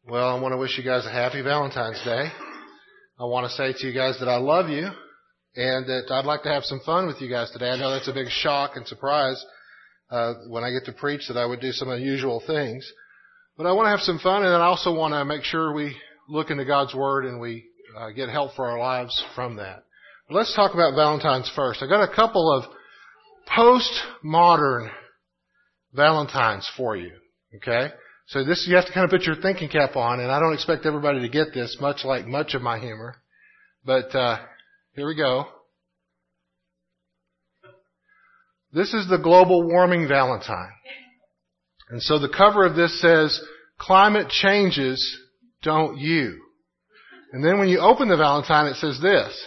Well, I want to wish you guys a happy Valentine's Day. I want to say to you guys that I love you and that I'd like to have some fun with you guys today. I know that's a big shock and surprise when I get to preach that I would do some unusual things. But I want to have some fun, and I also want to make sure we look into God's Word and we get help for our lives from that. But let's talk about Valentine's first. I got a couple of postmodern Valentines for you, okay? So this, you have to kind of put your thinking cap on, and I don't expect everybody to get this, much like much of my humor. But here we go. This is the global warming Valentine. And so the cover of this says, "Climate changes, don't you?" And then when you open the Valentine, it says this: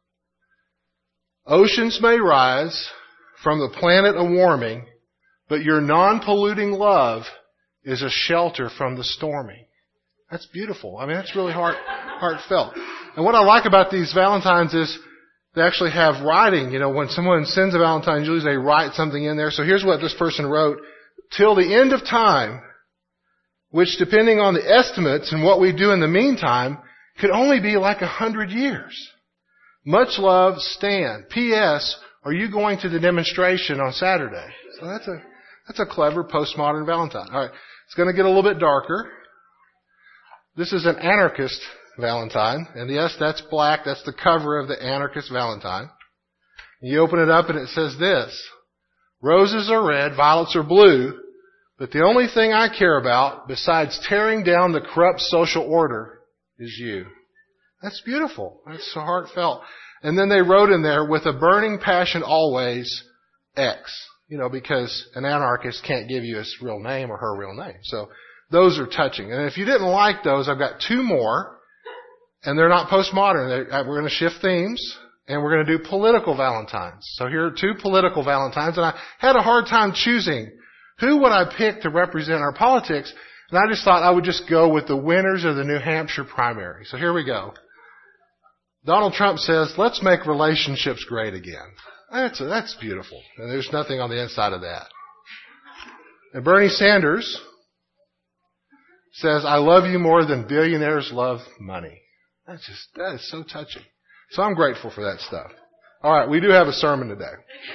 "Oceans may rise from the planet a-warming, but your non-polluting love is a shelter from the storming." That's beautiful. I mean, that's really heartfelt. And what I like about these Valentines is they actually have writing. You know, when someone sends a Valentine, usually they write something in there. So here's what this person wrote: "Till the end of time, which depending on the estimates and what we do in the meantime, could only be like 100 years. Much love, Stan. P.S. Are you going to the demonstration on Saturday?" So that's a clever postmodern Valentine. All right. It's going to get a little bit darker. This is an anarchist Valentine. And yes, that's black. That's the cover of the anarchist Valentine. You open it up and it says this: "Roses are red, violets are blue, but the only thing I care about besides tearing down the corrupt social order is you." That's beautiful. That's so heartfelt. And then they wrote in there, "With a burning passion always, X." You know, because an anarchist can't give you his real name or her real name. So those are touching. And if you didn't like those, I've got two more. And they're not postmodern. We're going to shift themes. And we're going to do political Valentines. So here are two political Valentines. And I had a hard time choosing who would I pick to represent our politics. And I just thought I would just go with the winners of the New Hampshire primary. So here we go. Donald Trump says, "Let's make relationships great again." That's beautiful. And there's nothing on the inside of that. And Bernie Sanders says, "I love you more than billionaires love money." That is so touching. So I'm grateful for that stuff. All right, we do have a sermon today.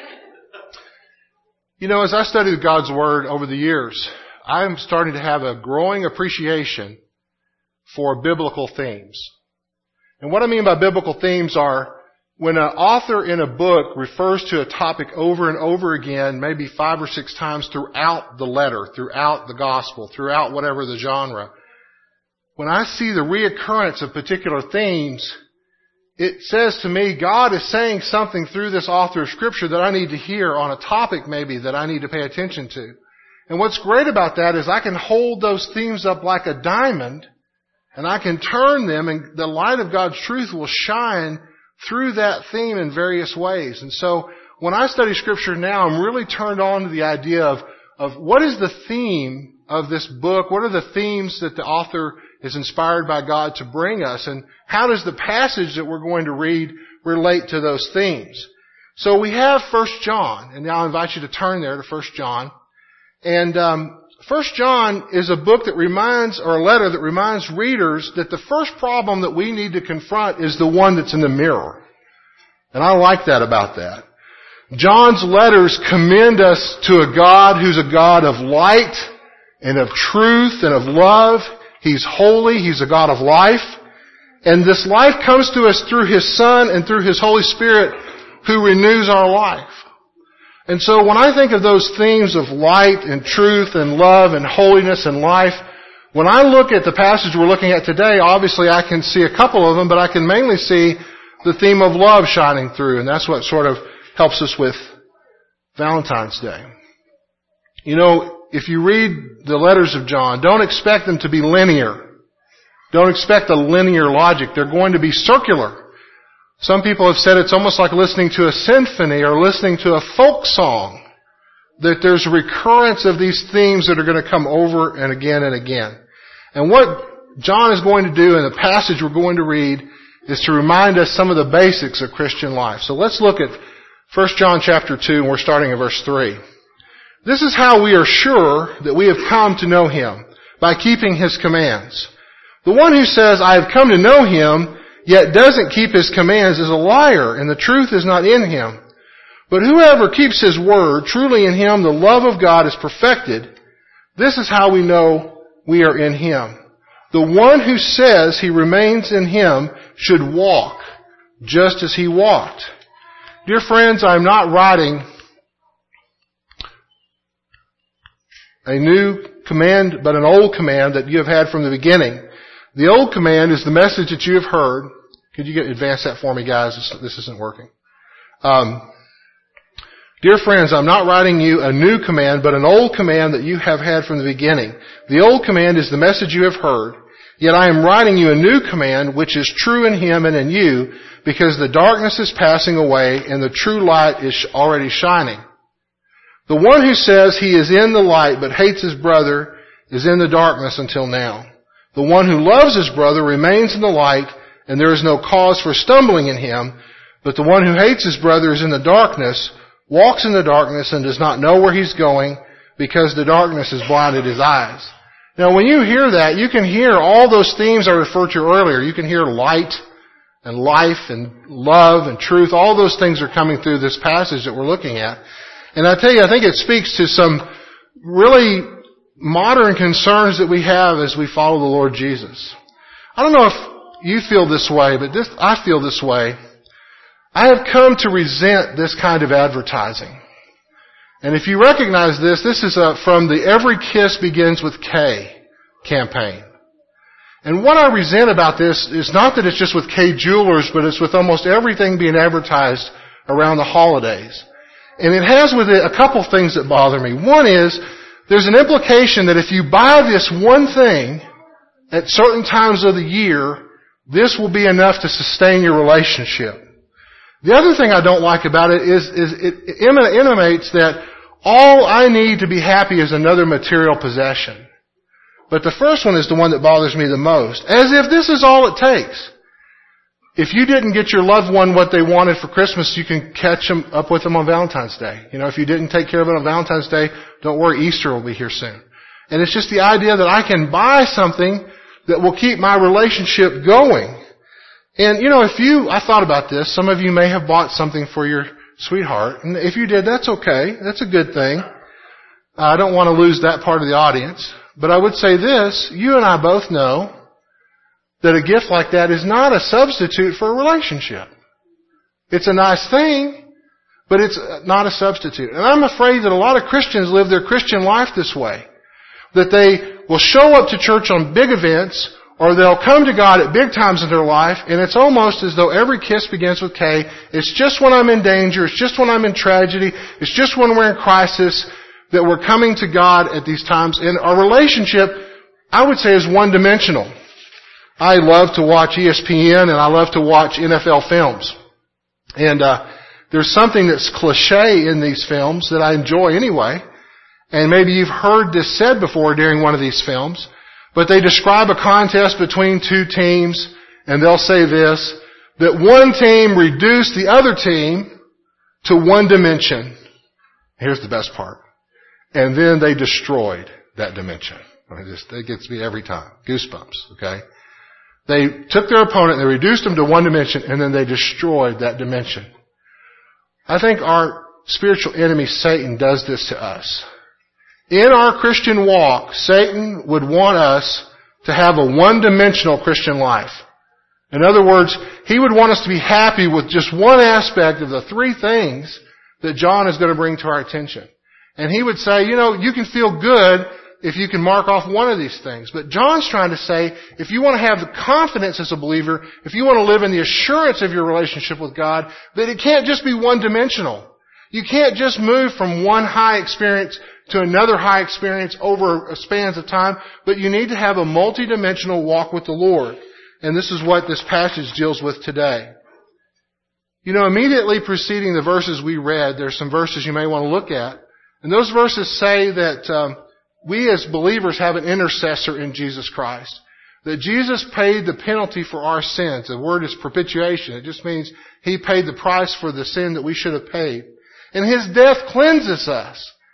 You know, as I studied God's Word over the years, I'm starting to have a growing appreciation for biblical themes. And what I mean by biblical themes are when an author in a book refers to a topic over and over again, maybe 5 or 6 times throughout the letter, throughout the gospel, throughout whatever the genre, when I see the reoccurrence of particular themes, it says to me, God is saying something through this author of Scripture that I need to hear on a topic maybe that I need to pay attention to. And what's great about that is I can hold those themes up like a diamond, and I can turn them, and the light of God's truth will shine through that theme in various ways. And so when I study Scripture now, I'm really turned on to the idea of what is the theme of this book? What are the themes that the author is inspired by God to bring us? And how does the passage that we're going to read relate to those themes? So we have 1 John, and now I invite you to turn there to 1 John. And 1 John is a book that reminds, or a letter that reminds readers that the first problem that we need to confront is the one that's in the mirror. And I like that about that. John's letters commend us to a God who's a God of light and of truth and of love. He's holy. He's a God of life. And this life comes to us through His Son and through His Holy Spirit who renews our life. And so when I think of those themes of light and truth and love and holiness and life, when I look at the passage we're looking at today, obviously I can see a couple of them, but I can mainly see the theme of love shining through, and that's what sort of helps us with Valentine's Day. You know, if you read the letters of John, don't expect them to be linear. Don't expect a linear logic. They're going to be circular. Some people have said it's almost like listening to a symphony or listening to a folk song, that there's a recurrence of these themes that are going to come over and again and again. And what John is going to do in the passage we're going to read is to remind us some of the basics of Christian life. So let's look at 1 John chapter 2, and we're starting at verse 3. "This is how we are sure that we have come to know Him, by keeping His commands. The one who says, I have come to know him, yet doesn't keep his commands is a liar, and the truth is not in him. But whoever keeps his word, truly in him the love of God is perfected. This is how we know we are in him. The one who says he remains in him should walk just as he walked. Dear friends, I'm not writing a new command, but an old command that you have had from the beginning. The old command is the message that you have heard. Could you advance that for me, guys? This isn't working. Dear friends, I'm not writing you a new command, but an old command that you have had from the beginning. The old command is the message you have heard. Yet I am writing you a new command, which is true in him and in you, because the darkness is passing away and the true light is already shining. The one who says he is in the light but hates his brother is in the darkness until now. The one who loves his brother remains in the light, and there is no cause for stumbling in him. But the one who hates his brother is in the darkness, walks in the darkness, and does not know where he's going, because the darkness has blinded his eyes. Now, when you hear that, you can hear all those themes I referred to earlier. You can hear light and life and love and truth. All those things are coming through this passage that we're looking at. And I tell you, I think it speaks to some really modern concerns that we have as we follow the Lord Jesus. I don't know if you feel this way, but I feel this way. I have come to resent this kind of advertising. And if you recognize this is from the Every Kiss Begins with K campaign. And what I resent about this is not that it's just with K Jewelers, but it's with almost everything being advertised around the holidays. And it has with it a couple things that bother me. One is, there's an implication that if you buy this one thing at certain times of the year, this will be enough to sustain your relationship. The other thing I don't like about it is it intimates that all I need to be happy is another material possession. But the first one is the one that bothers me the most. As if this is all it takes. If you didn't get your loved one what they wanted for Christmas, you can catch them up with them on Valentine's Day. You know, if you didn't take care of it on Valentine's Day, don't worry, Easter will be here soon. And it's just the idea that I can buy something that will keep my relationship going. And, you know, I thought about this. Some of you may have bought something for your sweetheart. And if you did, that's okay. That's a good thing. I don't want to lose that part of the audience. But I would say this, you and I both know that a gift like that is not a substitute for a relationship. It's a nice thing, but it's not a substitute. And I'm afraid that a lot of Christians live their Christian life this way. That they will show up to church on big events, or they'll come to God at big times in their life, and it's almost as though every kiss begins with K. It's just when I'm in danger, it's just when I'm in tragedy, it's just when we're in crisis that we're coming to God at these times. And our relationship, I would say, is one-dimensional. I love to watch ESPN and I love to watch NFL films. And there's something that's cliche in these films that I enjoy anyway. And maybe you've heard this said before during one of these films. But they describe a contest between two teams, and they'll say this, that one team reduced the other team to one dimension. Here's the best part. And then they destroyed that dimension. It gets me every time. Goosebumps, okay? They took their opponent, they reduced them to one dimension, and then they destroyed that dimension. I think our spiritual enemy, Satan, does this to us. In our Christian walk, Satan would want us to have a one-dimensional Christian life. In other words, he would want us to be happy with just one aspect of the three things that John is going to bring to our attention. And he would say, you know, you can feel good if you can mark off one of these things. But John's trying to say, if you want to have the confidence as a believer, if you want to live in the assurance of your relationship with God, that it can't just be one-dimensional. You can't just move from one high experience to another high experience over spans of time, but you need to have a multidimensional walk with the Lord. And this is what this passage deals with today. You know, immediately preceding the verses we read, there's some verses you may want to look at. And those verses say that we as believers have an intercessor in Jesus Christ. That Jesus paid the penalty for our sins. The word is propitiation. It just means He paid the price for the sin that we should have paid. And His death cleanses us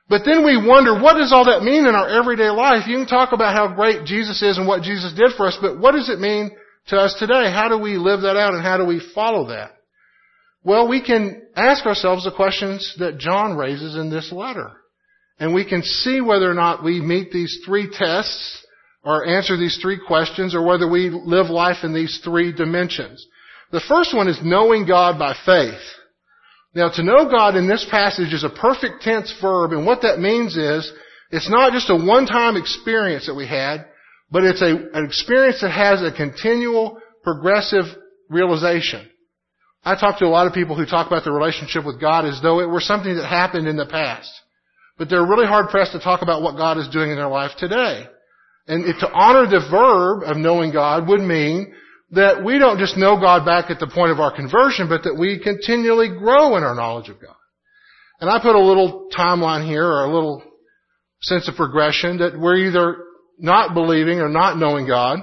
But then we wonder, what does all that mean in our everyday life? You can talk about how great Jesus is and what Jesus did for us, but what does it mean to us today? How do we live that out and how do we follow that? Well, we can ask ourselves the questions that John raises in this letter. And we can see whether or not we meet these three tests or answer these three questions or whether we live life in these three dimensions. The first one is knowing God by faith. Now, to know God in this passage is a perfect tense verb, and what that means is it's not just a one-time experience that we had, but it's an experience that has a continual, progressive realization. I talk to a lot of people who talk about their relationship with God as though it were something that happened in the past. But they're really hard-pressed to talk about what God is doing in their life today. And to honor the verb of knowing God would mean that we don't just know God back at the point of our conversion, but that we continually grow in our knowledge of God. And I put a little timeline here, or a little sense of progression, that we're either not believing or not knowing God,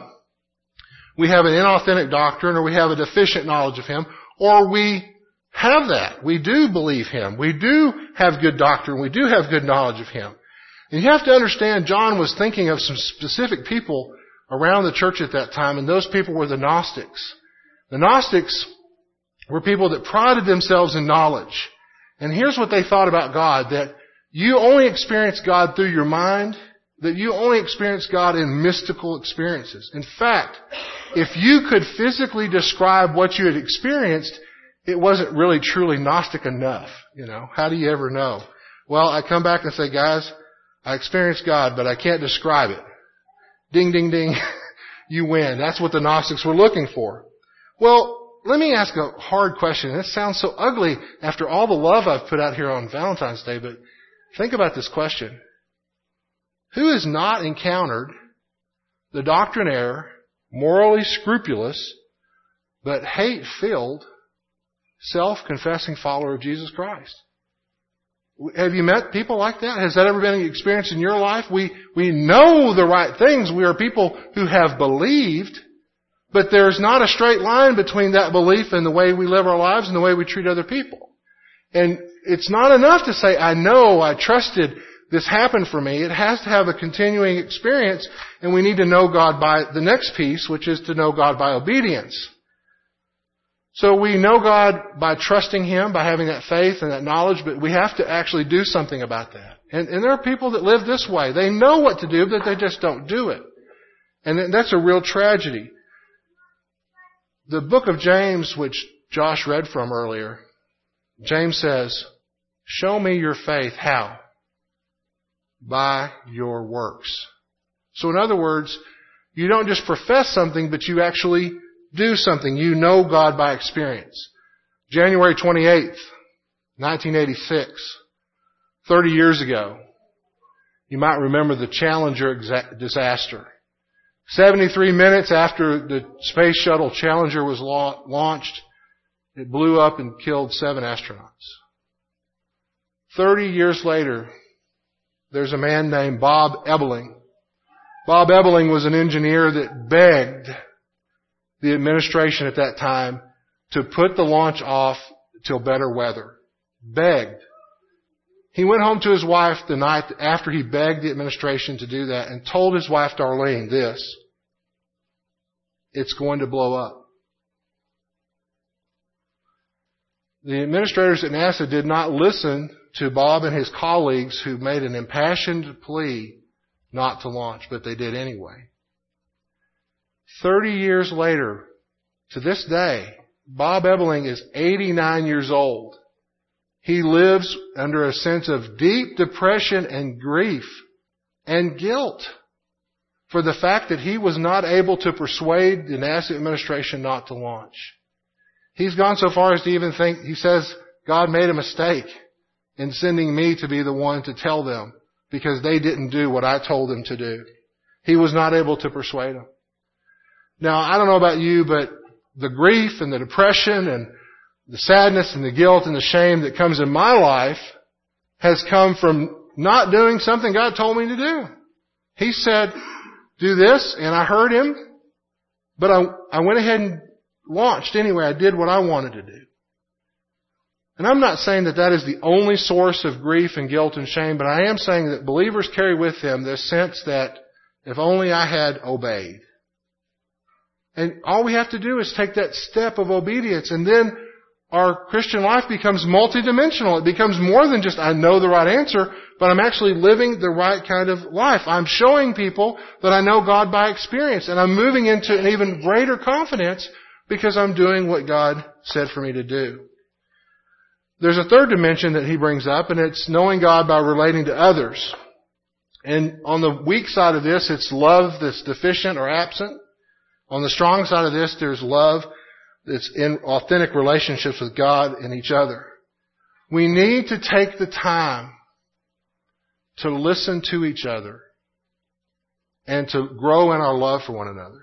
we have an inauthentic doctrine, or we have a deficient knowledge of Him, or we have that. We do believe Him. We do have good doctrine. We do have good knowledge of Him. And you have to understand, John was thinking of some specific people around the church at that time, and those people were the Gnostics. The Gnostics were people that prided themselves in knowledge. And here's what they thought about God, that you only experience God through your mind, that you only experience God in mystical experiences. In fact, if you could physically describe what you had experienced, it wasn't really truly Gnostic enough. How do you ever know? Well, I come back and say, guys, I experienced God, but I can't describe it. Ding, ding, ding. You win. That's what the Gnostics were looking for. Well, let me ask a hard question. This sounds so ugly after all the love I've put out here on Valentine's Day, but think about this question. Who has not encountered the doctrinaire, morally scrupulous, but hate-filled, self-confessing follower of Jesus Christ? Have you met people like that? Has that ever been an experience in your life? We know the right things. We are people who have believed, but there's not a straight line between that belief and the way we live our lives and the way we treat other people. And it's not enough to say, I know, I trusted, this happened for me. It has to have a continuing experience, and we need to know God by the next piece, which is to know God by obedience. So we know God by trusting Him, by having that faith and that knowledge, but we have to actually do something about that. And there are people that live this way. They know what to do, but they just don't do it. And that's a real tragedy. The book of James, which Josh read from earlier, James says, show me your faith. How? By your works. So in other words, you don't just profess something, but you actually do something. You know God by experience. January 28th, 1986, 30 years ago, you might remember the Challenger disaster. 73 minutes after the space shuttle Challenger was launched, it blew up and killed 7 astronauts. 30 years later, there's a man named Bob Ebeling. Bob Ebeling was an engineer that begged the administration at that time to put the launch off till better weather. Begged. He went home to his wife the night after he begged the administration to do that and told his wife Darlene this: it's going to blow up. The administrators at NASA did not listen to Bob and his colleagues who made an impassioned plea not to launch, but they did anyway. 30 years later, to this day, Bob Ebeling is 89 years old. He lives under a sense of deep depression and grief and guilt for the fact that he was not able to persuade the NASA administration not to launch. He's gone so far as to even think, he says, God made a mistake in sending me to be the one to tell them because they didn't do what I told them to do. He was not able to persuade them. Now, I don't know about you, but the grief and the depression and the sadness and the guilt and the shame that comes in my life has come from not doing something God told me to do. He said, do this, and I heard Him, but I went ahead and launched anyway. I did what I wanted to do. And I'm not saying that that is the only source of grief and guilt and shame, but I am saying that believers carry with them this sense that if only I had obeyed. And all we have to do is take that step of obedience, and then our Christian life becomes multidimensional. It becomes more than just I know the right answer, but I'm actually living the right kind of life. I'm showing people that I know God by experience, and I'm moving into an even greater confidence because I'm doing what God said for me to do. There's a third dimension that he brings up, and it's knowing God by relating to others. And on the weak side of this, it's love that's deficient or absent. On the strong side of this, there's love that's in authentic relationships with God and each other. We need to take the time to listen to each other and to grow in our love for one another.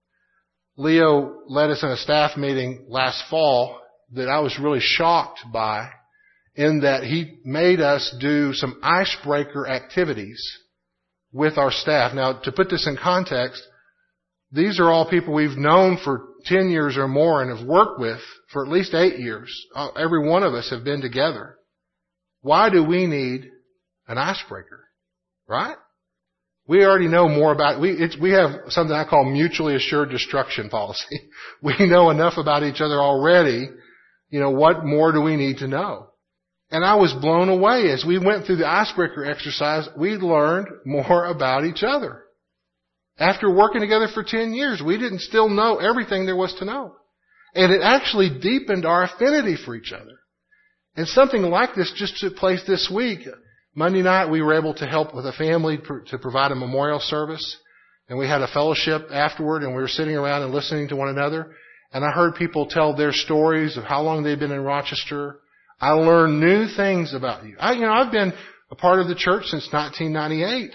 Leo led us in a staff meeting last fall that I was really shocked by, in that he made us do some icebreaker activities with our staff. Now, to put this in context, these are all people we've known for 10 years or more and have worked with for at least 8 years. Every one of us have been together. Why do we need an icebreaker? Right? We already know more about it. We have something I call mutually assured destruction policy. We know enough about each other already. What more do we need to know? And I was blown away. As we went through the icebreaker exercise, we learned more about each other. After working together for 10 years, we didn't still know everything there was to know. And it actually deepened our affinity for each other. And something like this just took place this week. Monday night, we were able to help with a family to provide a memorial service. And we had a fellowship afterward, and we were sitting around and listening to one another. And I heard people tell their stories of how long they've been in Rochester. I learned new things about you. I've been a part of the church since 1998.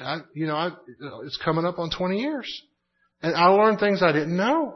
It's coming up on 20 years. And I learned things I didn't know.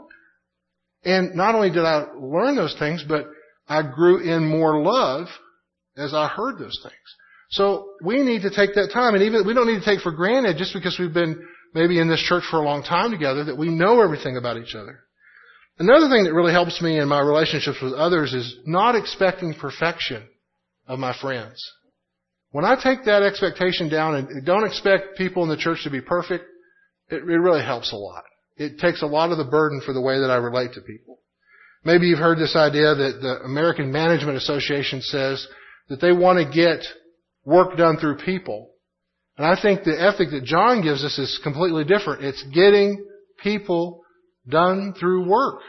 And not only did I learn those things, but I grew in more love as I heard those things. So we need to take that time, and even we don't need to take for granted just because we've been maybe in this church for a long time together that we know everything about each other. Another thing that really helps me in my relationships with others is not expecting perfection of my friends. When I take that expectation down and don't expect people in the church to be perfect, it really helps a lot. It takes a lot of the burden for the way that I relate to people. Maybe you've heard this idea that the American Management Association says that they want to get work done through people. And I think the ethic that John gives us is completely different. It's getting people done through work.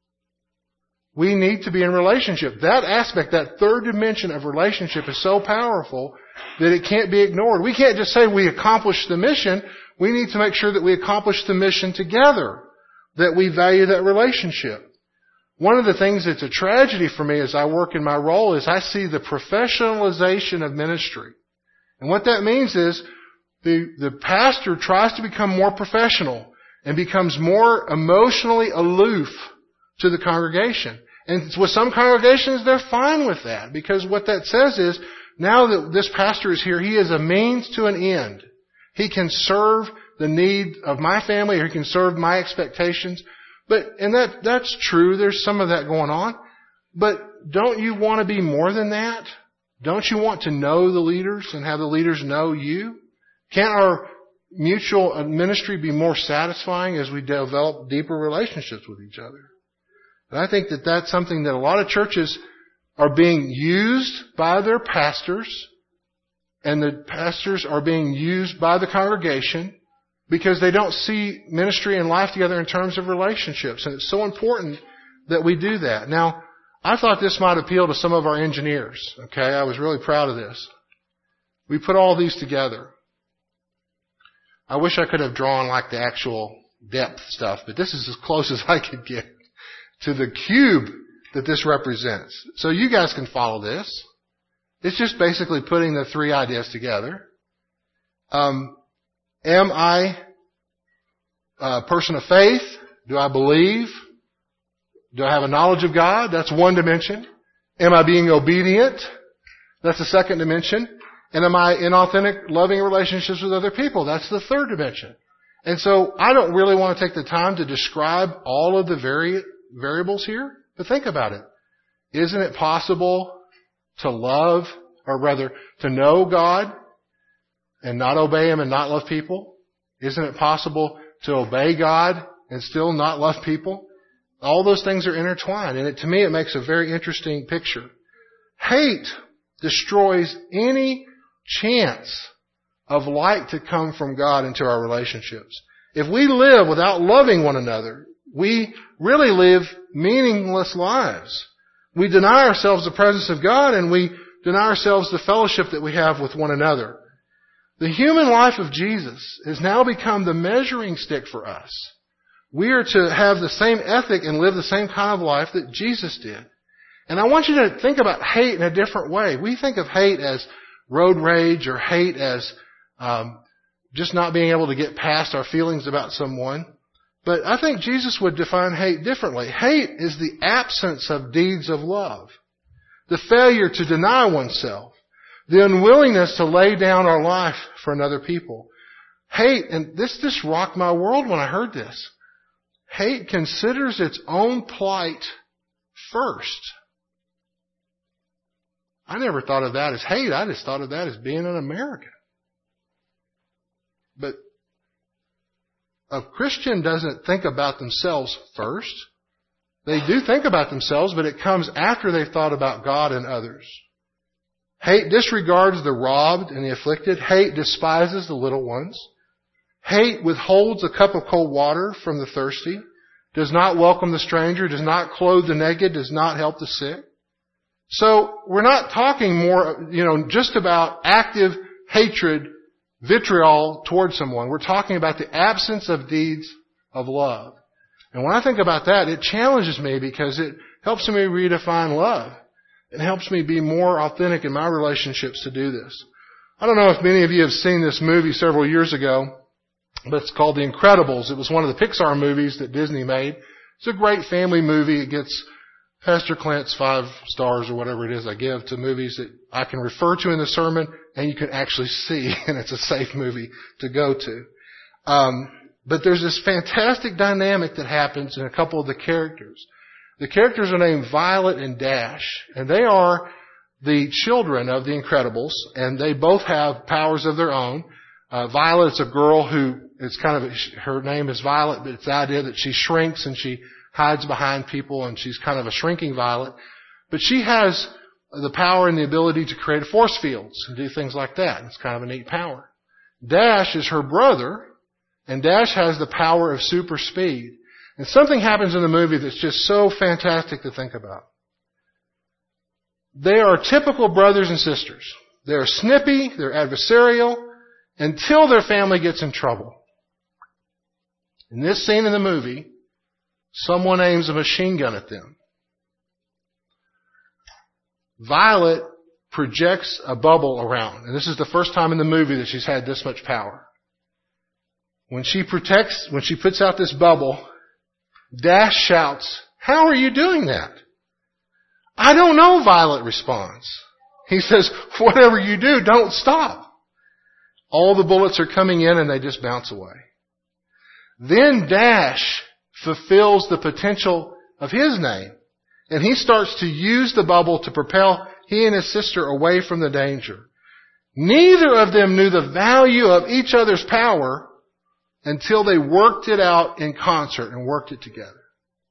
We need to be in relationship. That aspect, that third dimension of relationship is so powerful that it can't be ignored. We can't just say we accomplished the mission. We need to make sure that we accomplish the mission together, that we value that relationship. One of the things that's a tragedy for me as I work in my role is I see the professionalization of ministry. And what that means is the pastor tries to become more professional and becomes more emotionally aloof to the congregation. And with some congregations, they're fine with that, because what that says is, now that this pastor is here, he is a means to an end. He can serve the need of my family, or he can serve my expectations. And that's true. There's some of that going on. But don't you want to be more than that? Don't you want to know the leaders and have the leaders know you? Can't our mutual ministry be more satisfying as we develop deeper relationships with each other? And I think that that's something that a lot of churches are being used by their pastors, and the pastors are being used by the congregation because they don't see ministry and life together in terms of relationships. And it's so important that we do that. Now, I thought this might appeal to some of our engineers. Okay, I was really proud of this. We put all these together. I wish I could have drawn like the actual depth stuff, but this is as close as I could get to the cube that this represents. So you guys can follow this. It's just basically putting the three ideas together. Am I a person of faith? Do I believe? Do I have a knowledge of God? That's one dimension. Am I being obedient? That's the second dimension. And am I in authentic, loving relationships with other people? That's the third dimension. And so I don't really want to take the time to describe all of the variables here, but think about it. Isn't it possible to love, or rather, to know God and not obey Him and not love people? Isn't it possible to obey God and still not love people? All those things are intertwined, and to me it makes a very interesting picture. Hate destroys any chance of light to come from God into our relationships. If we live without loving one another, we really live meaningless lives. We deny ourselves the presence of God, and we deny ourselves the fellowship that we have with one another. The human life of Jesus has now become the measuring stick for us. We are to have the same ethic and live the same kind of life that Jesus did. And I want you to think about hate in a different way. We think of hate as road rage or hate as just not being able to get past our feelings about someone. But I think Jesus would define hate differently. Hate is the absence of deeds of love, the failure to deny oneself, the unwillingness to lay down our life for another people. Hate, and this just rocked my world when I heard this. Hate considers its own plight first. I never thought of that as hate. I just thought of that as being an American. But a Christian doesn't think about themselves first. They do think about themselves, but it comes after they've thought about God and others. Hate disregards the robbed and the afflicted. Hate despises the little ones. Hate withholds a cup of cold water from the thirsty, does not welcome the stranger, does not clothe the naked, does not help the sick. So we're not talking more, just about active hatred, vitriol towards someone. We're talking about the absence of deeds of love. And when I think about that, it challenges me because it helps me redefine love. It helps me be more authentic in my relationships to do this. I don't know if many of you have seen this movie several years ago, but it's called The Incredibles. It was one of the Pixar movies that Disney made. It's a great family movie. It gets Pastor Clint's 5 stars or whatever it is I give to movies that I can refer to in the sermon and you can actually see, and it's a safe movie to go to. But there's this fantastic dynamic that happens in a couple of the characters. The characters are named Violet and Dash, and they are the children of the Incredibles, and they both have powers of their own. Violet's a girl who is her name is Violet, but it's the idea that she shrinks and she hides behind people, and she's kind of a shrinking Violet. But she has the power and the ability to create force fields and do things like that. It's kind of a neat power. Dash is her brother, and Dash has the power of super speed. And something happens in the movie that's just so fantastic to think about. They are typical brothers and sisters. They're snippy, they're adversarial, until their family gets in trouble. In this scene in the movie, someone aims a machine gun at them. Violet projects a bubble around, and this is the first time in the movie that she's had this much power. When she puts out this bubble, Dash shouts, "How are you doing that?" "I don't know," Violet responds. He says, "Whatever you do, don't stop." All the bullets are coming in and they just bounce away. Then Dash fulfills the potential of his name, and he starts to use the bubble to propel he and his sister away from the danger. Neither of them knew the value of each other's power until they worked it out in concert and worked it together.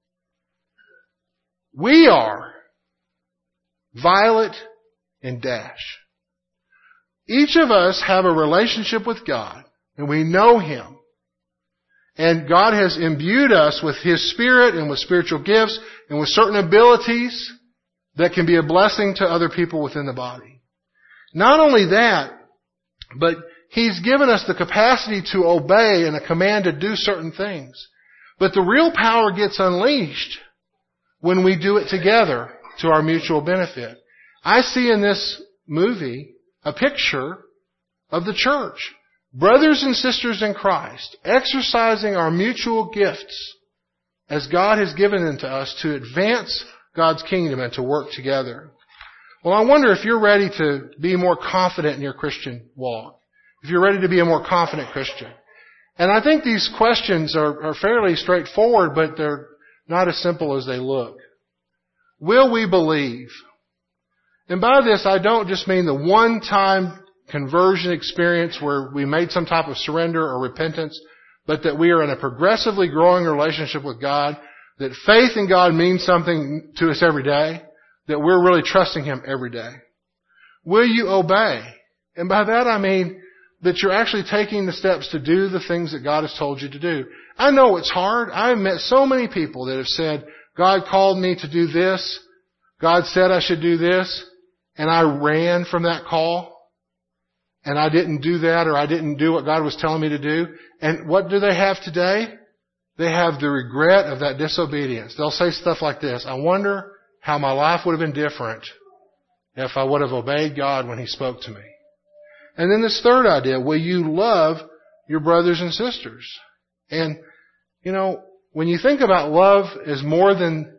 We are Violet and Dash. Each of us have a relationship with God, and we know Him. And God has imbued us with His Spirit and with spiritual gifts and with certain abilities that can be a blessing to other people within the body. Not only that, but He's given us the capacity to obey and a command to do certain things. But the real power gets unleashed when we do it together to our mutual benefit. I see in this movie a picture of the church. Brothers and sisters in Christ, exercising our mutual gifts as God has given them to us to advance God's kingdom and to work together. Well, I wonder if you're ready to be more confident in your Christian walk. If you're ready to be a more confident Christian. And I think these questions are fairly straightforward, but they're not as simple as they look. Will we believe? And by this, I don't just mean the one-time conversion experience where we made some type of surrender or repentance, but that we are in a progressively growing relationship with God, that faith in God means something to us every day, that we're really trusting Him every day. Will you obey? And by that I mean that you're actually taking the steps to do the things that God has told you to do. I know it's hard. I've met so many people that have said, God called me to do this, God said I should do this, and I ran from that call, and I didn't do that, or I didn't do what God was telling me to do. And what do they have today? They have the regret of that disobedience. They'll say stuff like this, I wonder how my life would have been different if I would have obeyed God when He spoke to me. And then this third idea, will you love your brothers and sisters? And, when you think about love as more than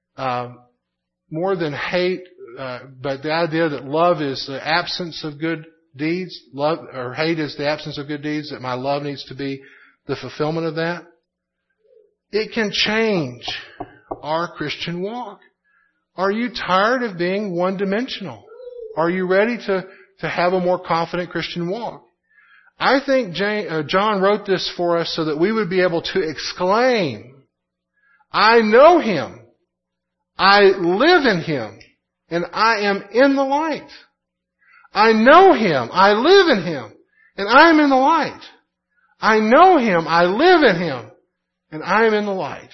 hate, but the idea that love is the absence of good deeds, love or hate is the absence of good deeds, that my love needs to be the fulfillment of that, it can change our Christian walk. Are you tired of being one-dimensional? Are you ready to have a more confident Christian walk? I think John wrote this for us so that we would be able to exclaim, I know Him, I live in Him, and I am in the light. I know Him, I live in Him, and I am in the light. I know Him, I live in Him, and I am in the light.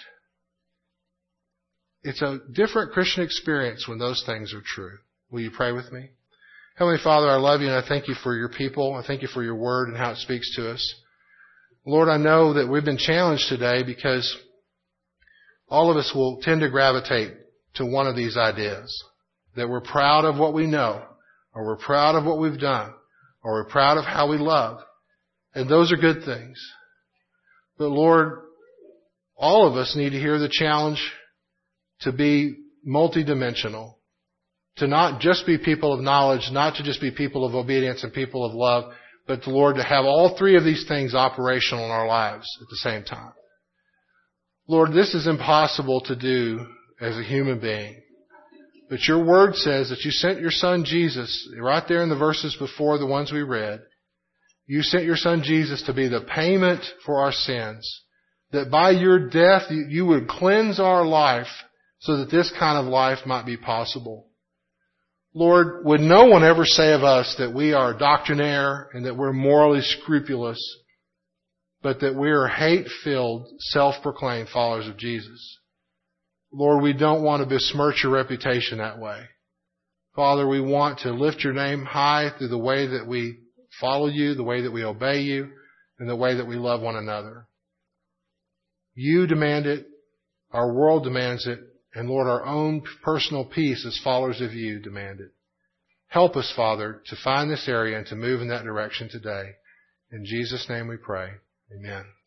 It's a different Christian experience when those things are true. Will you pray with me? Heavenly Father, I love You and I thank You for Your people. I thank You for Your word and how it speaks to us. Lord, I know that we've been challenged today because all of us will tend to gravitate to one of these ideas. That we're proud of what we know, or we're proud of what we've done, or we're proud of how we love. And those are good things. But Lord, all of us need to hear the challenge to be multidimensional. To not just be people of knowledge, not to just be people of obedience and people of love, but Lord, to have all three of these things operational in our lives at the same time. Lord, this is impossible to do as a human being. But Your word says that You sent Your Son Jesus, right there in the verses before the ones we read. You sent Your Son Jesus to be the payment for our sins. That by Your death, You would cleanse our life so that this kind of life might be possible. Lord, would no one ever say of us that we are doctrinaire and that we're morally scrupulous, but that we are hate-filled, self-proclaimed followers of Jesus. Lord, we don't want to besmirch Your reputation that way. Father, we want to lift Your name high through the way that we follow You, the way that we obey You, and the way that we love one another. You demand it, our world demands it, and Lord, our own personal peace as followers of You demand it. Help us, Father, to find this area and to move in that direction today. In Jesus' name we pray. Amen.